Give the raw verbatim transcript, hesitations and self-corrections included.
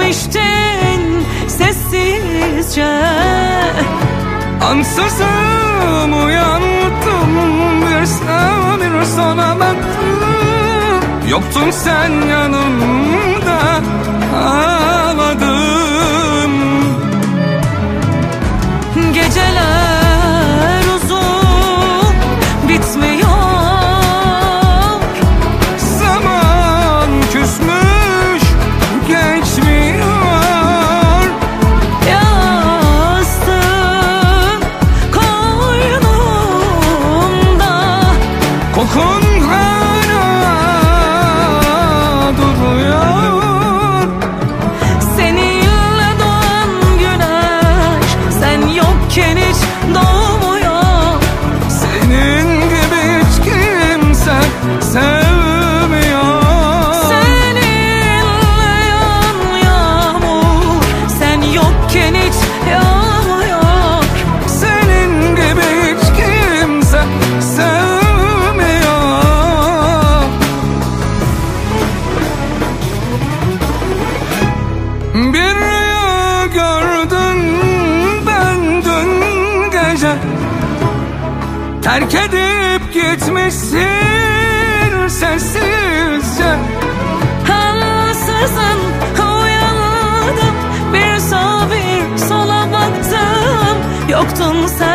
gitmiştin sessizce. Ansızım uyandım, bir sağa bir sola baktım, yoktun sen yanımda, ağladım. Geceler uzun bitmiyor, zaman küsmüş geçmiyor. Yastığın koynumda, Kokun hala duruyor. seninle doğan güneş sen yokken hiç doğmuyor. Senin gibi hiç kimse sevmiyor. Seninle yağan yağmur sen yokken hiç yağmıyor. Senin gibi hiç kimse sevmiyor. Bir rüya gördüm ben dün gece, terk edip gitmişsin sessizce. Ansızın uyandım, bir sağa bir sola baktım, yoktun sen